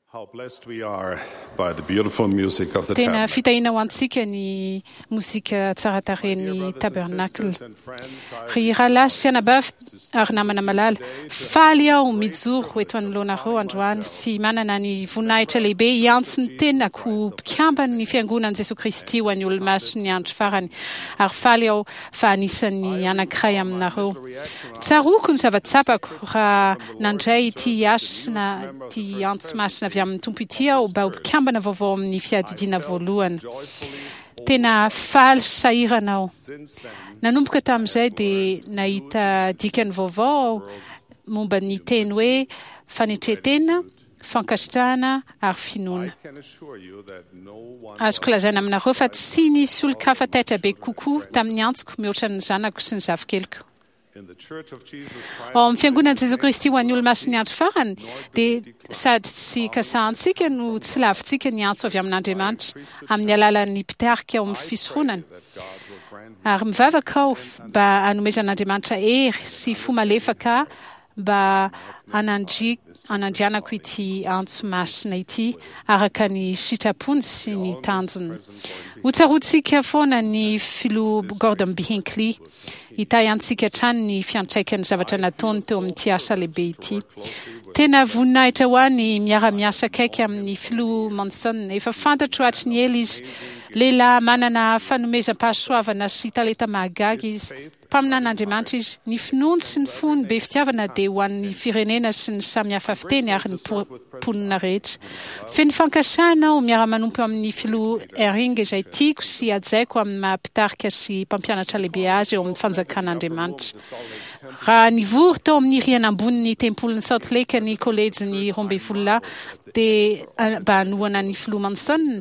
How blessed we are by the beautiful music of the Tena tabernacle. fitaina ho antsika ny mozika tsara tarehy tabernacle. Ry ralasy anabavy ary namana malala, faly aho mijoro eto anoloanareo androany sy manana ny voninahitra lehibe hiantso ny tenako mpikambana ny fiangonan'i Jesoa Kristy ho an'ny olo-maso ny andro farany, ary faly aho fa anisan'ny anankiray aminareo. Tsaroko ny zava-tsapako raha nandray ity asina ty antso masina avy amin'ny tompo ity aho mba ho mpikambana vaovao amin'ny fiadidiana voalohany. Tena faly sahirana aho. Nanomboka tamin'izay dia nahita dikany vaovao momba ny teny hoe fanetretena, fankasitrahana ary finoana. Azoko lazaina aminareo fa tsy nisy olon-kafa taitra be kokoa tamin'ny antsoko mihoatra ny zanako sy ny zafikeliko. Ao amin'ny fiangonan'i Jesoa Kristy ho an'ny olo-maso ny andro farany, dia sady tsy kasahantsika no tsy lavintsika ny antso avy amin'Andriamanitra amin'ny alalan'ny mpitarika ao amin'ny fisorohonany. Ary mivavaka aho mba hanomezan'Andriamanitra hery sy fo malefaka mba hanandrianako ity antso masina ity araka ny sitrapony sy ny tanjony. Hotsarotsika foana ny filoha Gordon B. Hinckley hitayantsika trano ny fiantraikan'ny zavatra nataony teo amin'ity asa lehibe ity. Tena voninahitra ho any miara-miasa akaiky amin'ny filoha Monson. Efa fantatro hatry ny ela izy, lehilahy manana fanomezam-pahasoavana sy talenta mahagaga izy. Mpaminan'Andriamanitra izy, ny finoany sy ny fony be fitiavana dia ho an'ny firenena sy ny samihafa fiteny ary ny mponina rehetra. Feno fankasana aho miara-manompo amin'ny filoha Ehring izay tiako sy ajaiko amin'ny mahampitarika sy mpampianatra lehibe azy eo amin'ny fanjakan'Andriamanitra. Raha nivory tao amin'ny rihana ambonin'ny tempolin'ny Salt Lake ny kolejin'ny Rombevolola dia mba hanohana ny filoha Monson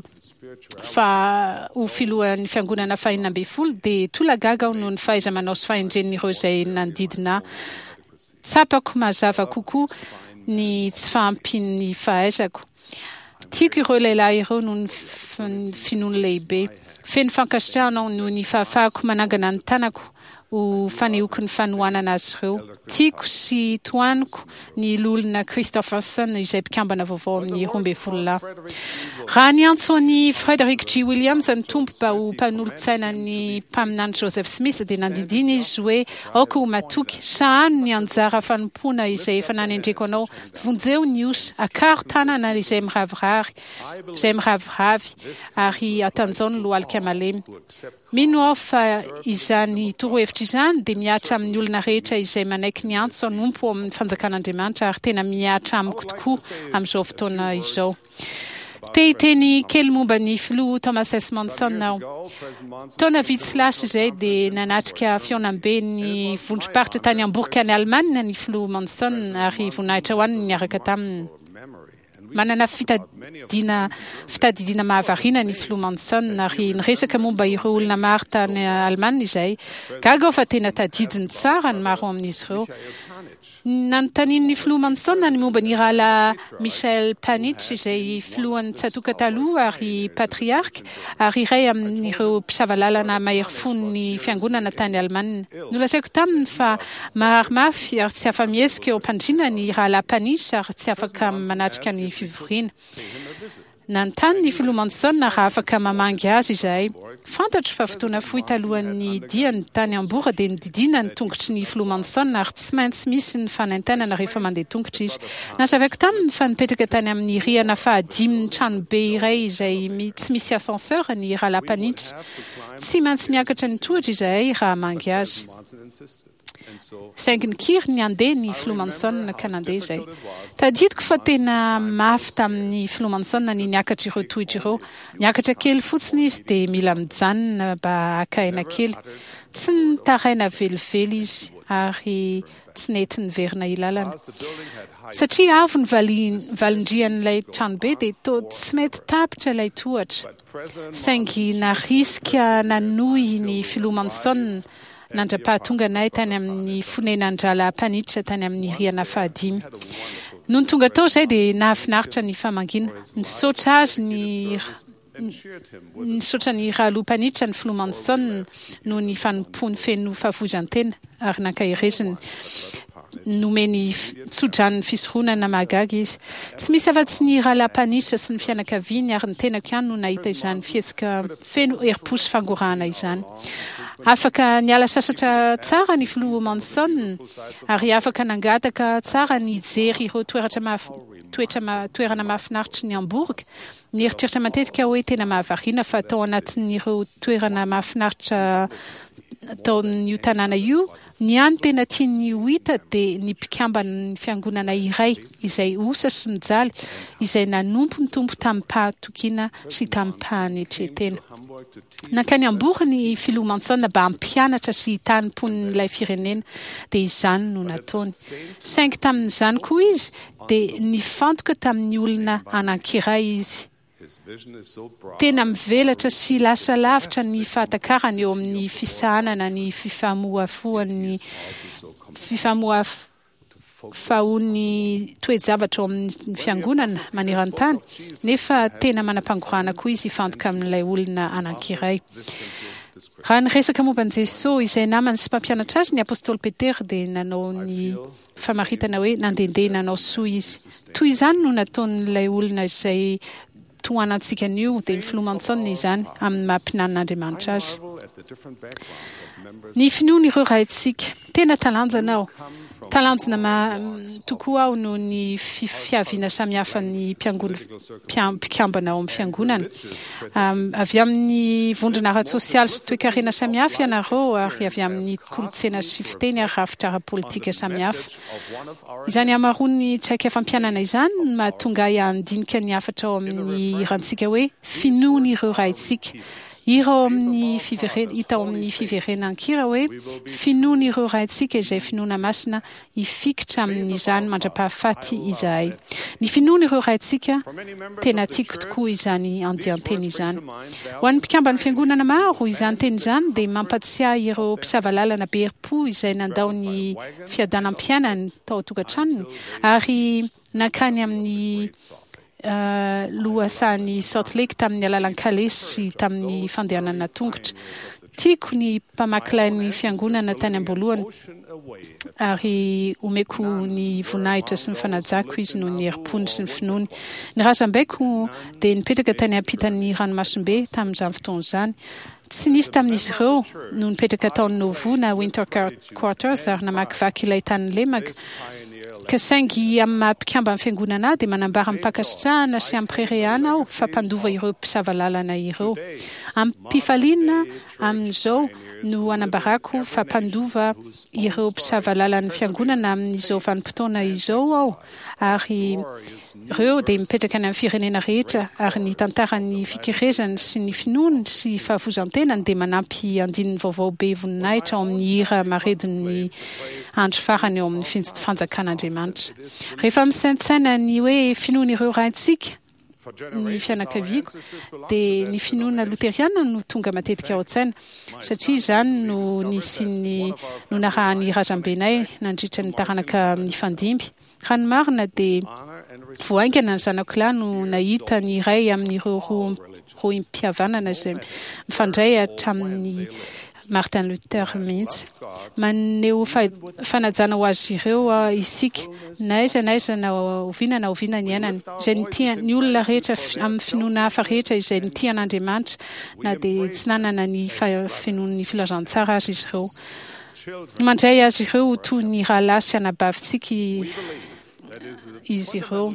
fa ho filohan'ny fiangonana fahinana ambin'ny folo dia tolagaga aho noho ny fahaiza-manao sy fahendren'ireo izay nanodidina. Tsapako mazava kokoa ny tsy fahampian'ny fahaizako. Tiako ireo lehilahy ireo noho ny finoany lehibe. Feno fankasitrahana aho noho ny fahafahako manangana ny tanako ho fanehoako ny fanohanana azy ireo. Tiako sy toaniko ny lolona Christopherson izay mpikambana vaovao amin'ny Rombevolola. Raha ny antsoan'ny Frederick G. Williams ny tompo mba ho mpanolotsaina ny mpaminany Joseph Smith dia nandidina izy hoe aoka ho matoky sahano ny anjara fanompoana izay efa nanendreko anao, vonjeo ny osa akaro tanana izay miraviravy ary atanjao ny lohalika malemy. Mino aho fa izany torohevitra izany dia miatra amin'ny olona rehetra izay manaiky ny antso hanompo amin'ny fanjakan'Andriamanitra ary tena miatra amiko tokoa amin'izao fotoana izao. Teny kely momba ny filoha Thomas S. Monson aho. Taona vitsy lasa izay dia nanatrika fiaonam-be ny vondrom-paritra tany Hamburg any Alemana ny filoha Monson ary voninahitra ho any niaraka taminy. Manana fitadidiana mahavariana ny filoha Monson ary niresaka momba ireo olona maro tany Alemana izay. Gaga fa tena tadidiny tsara ny maro amin'izy ireo. Nanontanian'ny filoha Monson ny momba ny rahalahy Michel Panitch izay filohan'ny tsatoka taloha ary patriarka ary iray amin'ireo mpisavalalana mahery fon'ny fiangonana tany Alemana. Nolazaiko taminy fa maharimafy ary tsy afa-miezika eo am-pandriana ny rahalahy Panitch ary tsy afaka manatrika ny fivoriana. Nanontany ny filoha Monson raha afaka mamangy azy izahay. Fantatro fa fotoana fohy talohan'ny diany tany Hamburg dia nodidina ny tongotry ny filoha Monson ary tsy maintsy misy ny fanaintainana rehefa mandeha tongotra izy. Nazavaiko taminy fa nipetraka tany amin'ny rihana fahadimy ny tranobe iray izay tsy misy ascenseur ny rahalahy Panitch. Tsy maintsy miakatra ny tohatra izahay raha mangy azy. Saingy nikiry ny andeha ny filoha Monson ka nandeha izay. Tadidiko fa tena mafy tamin'ny filoha Monson ny niakatra ireo tohitra ireo. Niakatra kely fotsiny izy dia mila mijanona mba hakaina kely. Tsy nitaraina velively izy ary tsy nety niverina ilalana. Satria avo ny valindrian'ilay tranobe dia tsy mety tapitra ilay tohatra. Saingy narisika nanohy ny filoha Monson nandra-pahatonga anay tany amin'ny fonenandrala Panitch tany amin'ny rihana fahadimy. Noho ny tonga tao izay dia nahafinaritra ny famangina. Nisaotra azy nisaotra ny rahaloha Panitch ny filoha Monson noho ny fanompony feno fahavozan-tena ary nankahireziny. nomeny tsodrany fisorohana mahagaga izy. Tsy misy afa-tsy ny rahalam-panitra sy ny fianakaviany ary ny tenako ihany no nahita izany fihetsika feno herim-po sy fangorahana izany. Afaka niala sasatra tsara ny filoha Monson ary afaka nangataka tsara ny jery ireo toerana mahafinaritra ny Hamburg. Nieritreritra matetika hoe tena mahavariana fa tao anatin'ireo toerana mahafinaritra taon'io tanàna io, ny any tena tiany ho hita dia ny mpikambana ny fiangonana iray izay osa sy mijaly izay nanompo ny tompo tamin'ny pahatokiana sy tamin'ny pahanetretena. Nankany Hamburg ny filoha Monson mba hampianatra sy hitanimpon'ilay firenena dia izany no nataony. Saingy tamin'izany koa izy dia nifantoka tamin'ny olona anankiray izy. Tena mivelatra sy lasa lavitra ny fahatakarany eo amin'ny fisahanana ny fifamoafoan'ny toejavatra eo amin'ny fiangonana maneran-tany, nefa tena manam-pangorana koa izy hifantoka amin'ilay olona anankiray. Raha ny resaka momba an'i Jesosy izay namany sy mpampianatra azy ny apôstôly Petera dia nanao ny famaritana hoe nandehandeha nanao soa izy. Toy izany no nataon'ilay olona izay tohanantsika an'io dia ny filoha Monson izany amin'ny mahampinan'Andriamanitra azy. Ny finoana ireo rahaitsika, tena talanjanao. Talanjona tokoa aho noho ny fiaviana samihafa ny mpikambana ao amin'ny fiangonana. Avy amin'ny vondrona ara-tsosialy sy toe-karena samihafa ianareo ary avy amin'ny kolontsaina sy fiteny ary rafitra ara-politika samihafa. Izany amaroany traika fampianana izany no mahatonga handinika ny hafatra ao amin'ny irantsika hoe finoana ireo rahaitsika. Hita ao amin'ny fiverenan-kira hoe finoana ireo rahaitsika izay finoana masina hifikitra amin'izany mandra-pahafaty izahay. Ny finoana ireo rahaitsika tena tiako tokoa izany andian-teny izany. Ho an'ny mpikambana fiangonana maro izany teny izany dia mampatsiahy ireo mpisavalalana be herim-po izay nandao ny fiadanam-piainany tao tokantranony ary nankany amin'ny lohasan'ny Salt Lake tamin'ny alalan-kalesy sy tamin'ny fandehanana tongotra. Tiako ny mpamakilay ny fiangonana tany am-boalohany ary omeko ny voninahitra sy ny fanajako izy noho ny herim-pony sy ny finoany. Ny razam-baiko dia nipetraka tany ampitan'ny ranomasimbe tamin'izany fotoana izany. Tsy nisy tamin'izy ireo no nipetraka taon'ny Novo na Winter Quarters ary namakivaky ilay tany lemaka. Ka saingy amin'ny maha-mpikambana fiangonana dia manambara mipakasitrahana sy ampirehana aho fa mpandova ireo mpisavalalana ireo. Ampifaliana amin'izao no anambarako fa mpandova ireo mpisavalalany fiangonana amin'izao vanim-potoana izao aho ary ireo dia mipetraka any amin'ny firenena rehetra ary ny tantaran'ny fikirezany sy ny finoany sy fahavozan-tenany dia manampy andininy vaovao be voninahitra ao amin'ny hira maredon'ny andro farany eo amin'ny fanjakan'Andriamanitra. Rehefa misaintsaina ny hoe finoana ireo rahaitsika ny fianakaviako dia ny finoana loteriana no tonga matetika ao an-tsaina satria izany no nisy no narahany razambenay nandritra ny taranaka amin'ny fandimby. Raha ny marina dia voaingana ny zanako lahy no nahita ny iray amin'ireo roa mpihavanana izay mifandray hatramin'ny Martin Luther mihitsy. Maneho fanajana ho azy ireo isika naiza na oviana ny ainany izay ny olona rehetra amin'ny finoana hafa rehetra izay ny tian'Andriamanitra na dia tsy nanana ny finoan'ny filazantsara azy izy ireo. Mandray azy ireo toy ny rahalahy sy anabavintsika izy ireo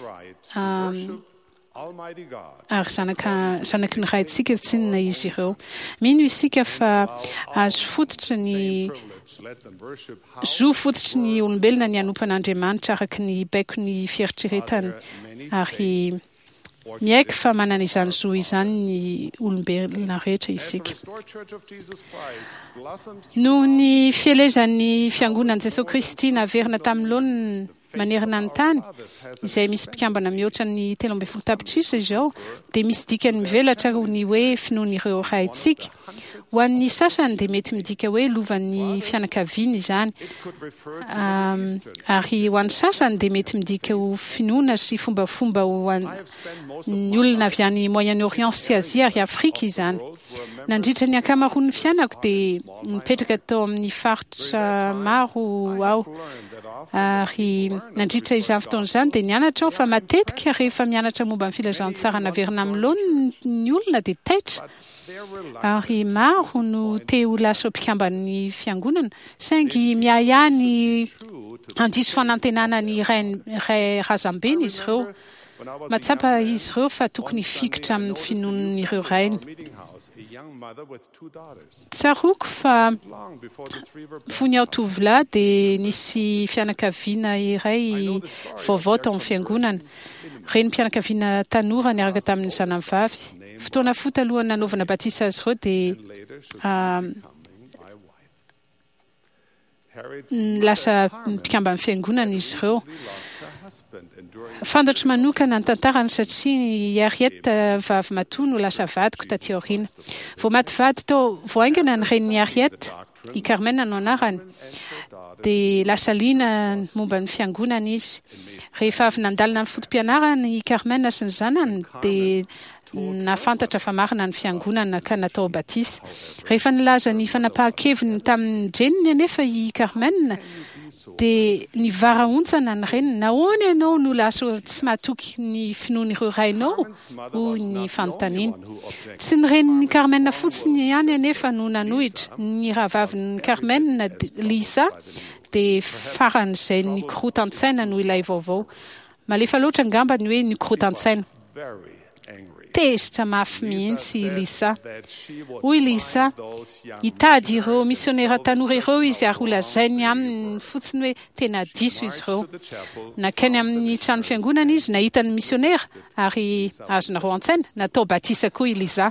ary zanaky ny rahaitsika tsinona izy ireo. Mino isika fa azo fototry ny olombelona ny anompan'Andriamanitra araky ny baiko ny fieritreretany ary miaiky fa manana izany zo izany ny olombelona rehetra isika. Noho ny fielezan'ny fiangonan'i Jesosy Kristy naverina tamin'ny laoniny manerana ny tany izay misy mpikambana mihoatra ny 13 tapitrisa izao dia misy dikany mivelatra ny hoe finoana ireo rahaitsika. Ho an'ny sasany dia mety midika hoe lovan'ny fianakaviana izany ary ho an'ny sasany dia mety midika ho finoana sy fombafomba ho ny olona avy any Moyen-Orient sy Azia ary Afrika izany. Nandritra ny ankamaroan'ny fianako dia mipetraka tao amin'ny faritra maro aho Ary nandritra izany fotoana izany dia nianatra aho fa matetika rehefa mianatra momba ny filazantsara naverina amin'ny ny olona dia taitra. Ary maro no te ho lasa mpikamban'ny fiangonana saingy miahany andiso fanantenana ny ray razambeny izy ireo. Matsapa izy ireo fa tokony fikitra amin'ny finoan'ireo rainy. Tsaroko fa fony aho tovolahy dia nisy fianakaviana iray vaovao tao amin'ny fiangonana. Reny mpianakaviana tanora niaraka tamin'ny zanavavy. Fotoana foty alohan'ny nanaovana batisa azy ireo dia lasa mpikamban'ny fiangonana izy ireo. Fantatro manokana ny tantarany satria Henriette vavy matoa no lasa vadiko taty aoriana. Vao maty vady tao voaingana ny reniny Henriette, i Carmen no anarany, dia lasa liana momba ny fiangonana izy. Rehefa avy nandalina ny fotom-pianarana i Carmen sy ny zanany dia nafantatra fa marina ny fiangonana ka natao batisa. Rehefa nilaza ny fanapahan-keviny tamin'ny jeniny anefa i Carmen dia ny varaontsana ny reniny, nahoana ianao no lasa tsy mahatoky ny finoan'ireo rainao hoy ny fanontaniana. Tsy ny reniny Carmen fotsiny ihany anefa no nanohitra. Ny rahavaviny Carmen Lisa dia faran'izay ny korotan-tsaina no ilay vaovao. Malefa loatra angamba ny hoe ny korotan-tsaina. Tezitra mafy mihitsy Lisa. Hoy Lisa, hitady ireo misionera tanora ireo izy ary olazainy aminy fotsiny hoe tena diso izy ireo. Nakeny amin'ny trano fiangonana izy, nahita ny misionera ary azonareo an-tsaina, natao batisa koa i Lisa.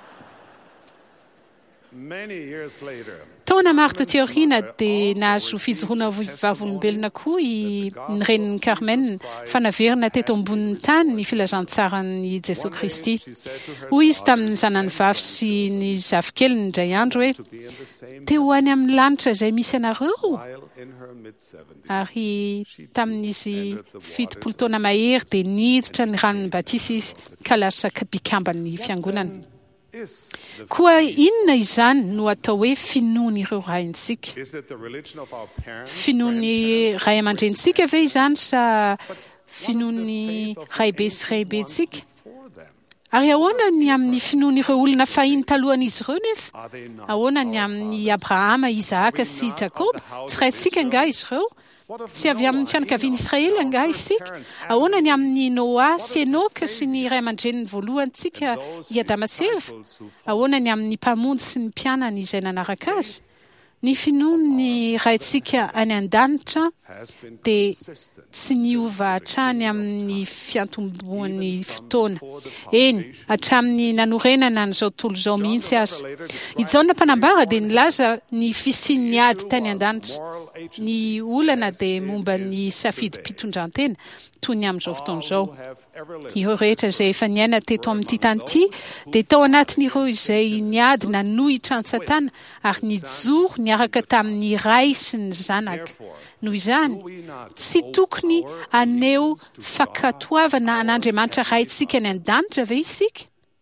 Taona maro taty aoriana dia nahazo fijoroana vavolombelona koa ny reniny Carmen fa naverina teto ambonin'ny tany ny filazantsarany Jesosy Kristy. Hoy izy tamin'ny zanany vavy sy ny zavikeliny indray andro hoe te ho any amin'ny lanitra izay misy anareo. Ary tamin'izy 70 taona mahery dia niditra ny ranon'ny batisa izy ka lasa mpikamban'ny fiangonana. Koa inona izany no atao hoe finoany ireo raintsika? Finoany ray aman-drentsika ve izany sa finoany raibe sy raibetsika? Ary ahoana ny amin'ny finoany ireo olona fahiny talohan'izy ireo nefa? Ahoana ny amin'ny Abrahama, Isaka sy Jakob? Tsy raintsika nga izy ireo? Tsy avy amin'ny fianakaviany Israely nga isika? Ahoana ny amin'ny Noa sy Enoka sy ny ray aman-dreniny voalohantsika i Adama sy Eva? Ahoana ny amin'ny mpamonjy sy ny mpianany izay nanaraka azy? Ny finoany raintsika any an-danitra dia tsy niova hatrany amin'ny fiantomboan'ny fotoana. Eny, hatramin'ny nanorenana n'izao tontolo izao mihitsy aza. I Jaona mpanambara dia nilaza ny fisian'ny ady tany an-danitra. Ny olana dia momba ny safidy mpitondran-tena toy ny amin'izao fotoana izao. Ireo rehetra izay efa niaina teto amin'ity tany ity dia tao anatin'ireo izay niady nanohitra ny Satana ary nijoro niaraka tamin'ny ray sy ny zanaka. Noho izany, tsy tokony aneo fankatoavana an'Andriamanitra raintsika ny an-danitra ve isika?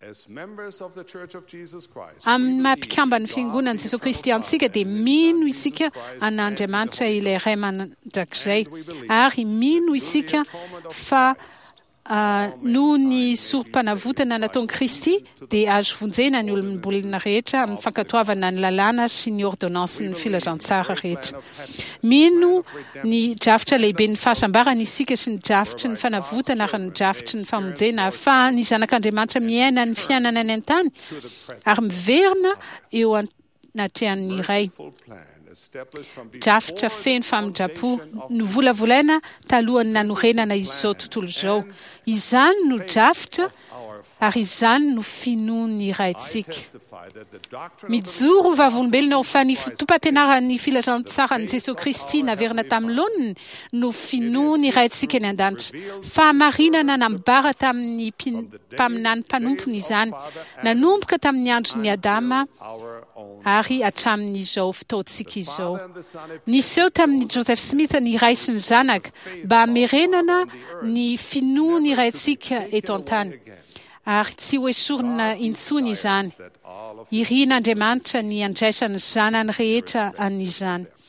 Amin'ny maha-mpikambany fiangonana Jesosy Kristy antsika dia mino isika an'Andriamanitra ilay ray mandrakizay ary mino isika fa noho ny sorom-panavotana nataon'i Kristy dia azo vonjena ny olom-bolana rehetra amin'ny fankatoavana ny lalàna sy ny ordonansy ny filazantsara rehetra. Mino ny drafitra lehibe ny fahasambarana isika sy ny drafitry ny fanavotana ary ny drafitry ny famonjena fa ny zanak'Andriamanitra miaina ny fiainana any an-tany ary miverina eo anatrehan'ny iray. Drafitra feno famindrapo no volavolaina talohan'ny nanorenana izao tontolo izao. Izany no drafitra ary izany no finoany raintsika. Mijoro vavolombelona fa ny tompam-pianaran'ny filazantsarany Jesosy Kristy naverina tamin'ny loniny no finoany raintsika ny an-danitra. Fahamarinana nambara tamin'ny mpaminany mpanompony izany. Nanomboka tamin'ny andron'ny Adama ary hatramin'izao fotoantsika izao. Niseho tamin'ny Joseph Smith ny ray sy ny zanaka mba hamerenana ny finoany raintsika eto an-tany. Ary tsy ho esorina intsony izany. Irian'Andriamanitra ny andraisany zanany rehetra an'izany.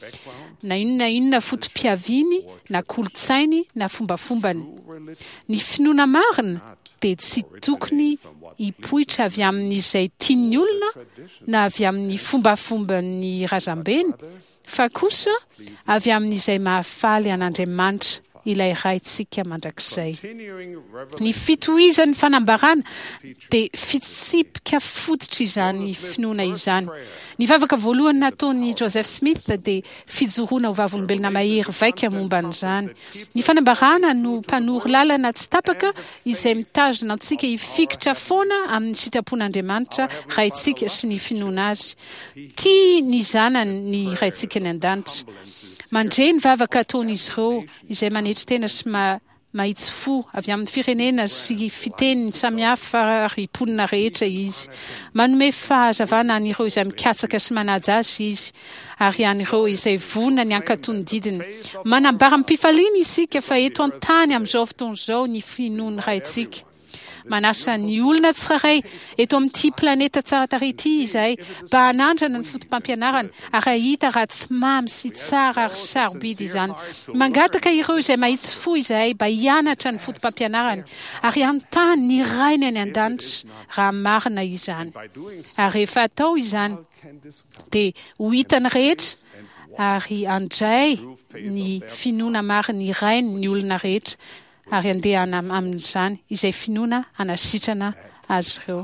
na inona fotom-piaviany na kolotsainy na fombafombany. Ny finoana marina dia tsy tokony hipoitra avy amin'izay tiany olona na avy amin'ny fombafomban'ny razambeny, fa kosa avy amin'izay mahafaly an'Andriamanitra ilay raintsika mandrakizay. Ny fitohizan'ny fanambarana dia fitsipika fototra izany finoana izany. Ny vavaka voalohany nataon'i Joseph Smith dia fijoroana ho vavolombelona mahery vaika momba an'izany. Ny fanambarana no mpanoro lalana tsy tapaka izay mitazona antsika hifikitra foana amin'ny sitrapon'Andriamanitra raintsika sy ny finoana azy. Tia ny zanany ny raintsika ny an-danitra. Mandre ny vavaka ataon'izy ireo izay manetry tena sy mahitsy fo avy amin'ny firenena sy fiteniny samihafa ary ponina rehetra izy. Manome fahazavana an'ireo izay mikatsaka sy manaja azy izy, ary an'ireo izay vonona ny ankatony didiny. Manambara am-pifaliana isika fa eto an-tany amin'izao fotoana izao ny finoana raintsika. Manasa ny olona tsiraray eto amin'ity planeta tsara tarehy ity izay mba hanandrana ny fotom-pampianarana ary ahita raha tsy mamy sy tsara ary sarobidy izany. Mangataka ireo izay mahitsy fo izay mba hianatra ny fotom-pampianarana ary anontany ny rainy any an-danitra raha marina izany. Ary rehefa atao izany dia ho hitany rehetra ary andray ny finoana marina irainy ny olona rehetra. Ary andehana amin'izany izay finoana anasitrana azy ireo.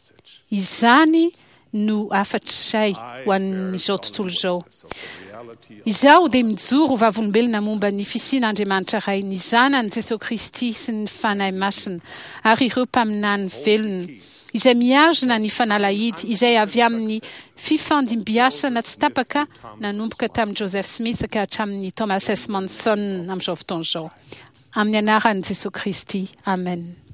Izany no afatr'izay ho an'izao tontolo izao. Izaho dia mijoro ho vavolombelona momba ny fisian'Andriamanitra iray, ny zanany Jesosy Kristy sy ny fanahy masina, ary ireo mpaminany velona, izay miazona ny fanalahidy, izay avy amin'ny fifandimbiasana tsy tapaka nanomboka tamin'i Joseph Smith ka hatramin'ny Thomas S. Monson amin'izao fotoana izao. Amin'ny anaran'i Jesosy Kristy. Amen.